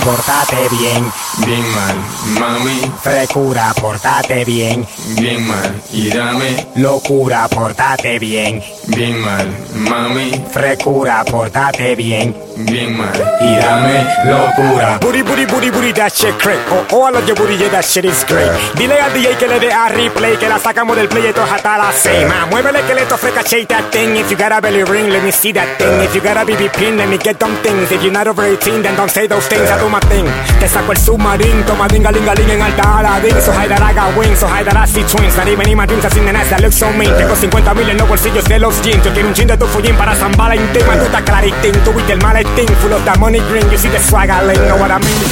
pórtate bien. Bien mal, mami. Frecura, pórtate bien. Bien mal, y dame. Locura, pórtate bien. Bien mal, mami. Frecura, pórtate bien. Bien mal, Y dame locura. Booty, booty, booty, booty, that shit crack. Oh, I love your booty, yeah, that shit is great. Dile al DJ que le dé a replay, que la sacamos del play, esto es hasta la sema. Muévele que le freca, shake that thing. If you got a belly ring, let me see that thing. If you got a BB pin, let me get them things. If you're not over 18, then don't say those things. I do my thing. Te saco el submarine, toma dingalingaling en alta Aladdin. So high that I got wings, so high that I see twins. Not even in my dreams, I've seen the nights that look so mean. Tengo 50,000 en los bolsillos de los jeans. Yo quiero un chin de tu fullín para San Valentín. Man, tú estás claritín, tú viste el maletín. Full of that money green, you see the swag I lay, know what I mean?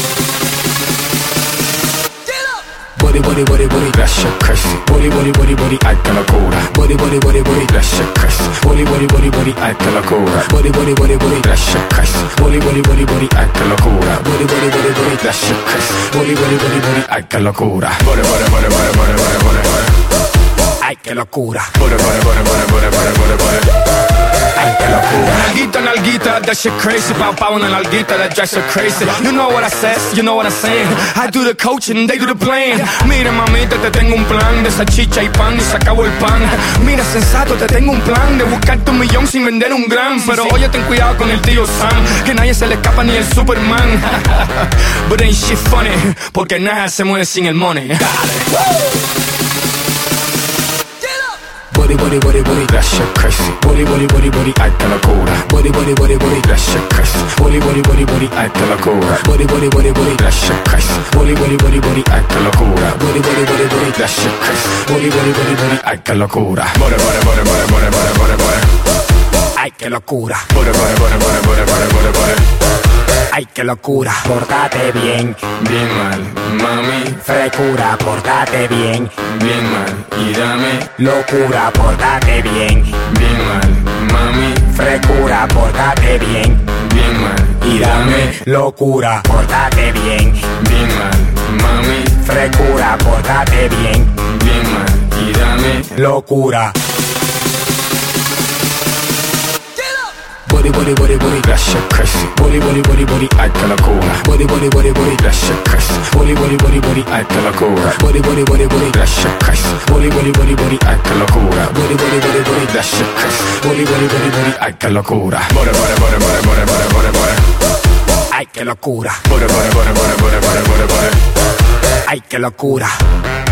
Booty, booty, booty, booty, that shit crazy. Booty, booty, booty, booty, ay que locura. Booty, booty, booty, booty, that shit crazy. Booty, booty, booty, booty, ay que locura. Booty, booty, booty, booty, that shit crazy. Booty, booty, booty, booty, ay que locura. Booty, booty, booty, booty, that shit crazy. Booty, booty, booty, booty, ay que locura. Booty, booty, booty, booty, booty, booty, booty. Ay, qué locura. Booty, booty, booty, booty, booty, booty, booty, booty. Ay, qué locura. Nalguita, nalguita, that shit crazy. Pow, pow, una nalguita, that drives her crazy. You know what I says, you know what I'm saying. I do the coaching, they do the playing. Mira, mamita, te tengo un plan de salchicha y pan y se acabó el pan. Mira, sensato, te tengo un plan de buscarte 1,000,000 sin vender un gram. Pero oye, ten cuidado con el tío Sam, que nadie se le escapa ni el Superman. But ain't shit funny, porque nada se mueve sin el money. Dale. Booty, booty, booty, booty, that shit crazy. Booty, booty, booty, booty, ay que locura. Booty, booty, booty, booty, that shit crazy. Booty, booty, booty, booty, ay que locura. Booty, booty, booty, booty, that shit crazy. Booty, booty, booty, booty, ay que locura. Booty, booty, booty, booty, that shit crazy. Booty, booty, booty, booty, ay que locura. Booty, booty, booty, booty, booty, booty, booty, booty. Ay, qué locura. Booty, booty, booty, booty, booty, booty, booty, booty. Ay, qué locura. Pórtate bien. Bien mal, mami. Frecura, pórtate bien. Bien mal, y dame. Locura, pórtate bien. Bien mal, mami. Frecura, pórtate bien. Bien mal, Y dame locura, pórtate bien. bien mal, mami. Frecura, pórtate bien. Bien mal, y dame. Locura. Booty, booty, booty, booty, that shit crazy. Booty, booty, booty, booty, ay que locura. Booty, booty, booty, booty, that shit crazy. Booty, booty, booty, booty, ay que locura. Booty, booty, booty, booty, that shit crazy. Booty, booty, booty, booty, ay que locura. Booty, booty, booty, booty, that shit crazy. Booty, booty, booty, booty, ay que locura. Booty, booty, booty, booty, booty, booty, booty, booty. Ay, qué locura. Booty, booty, booty, booty, booty, booty, booty, booty. Ay, qué locura.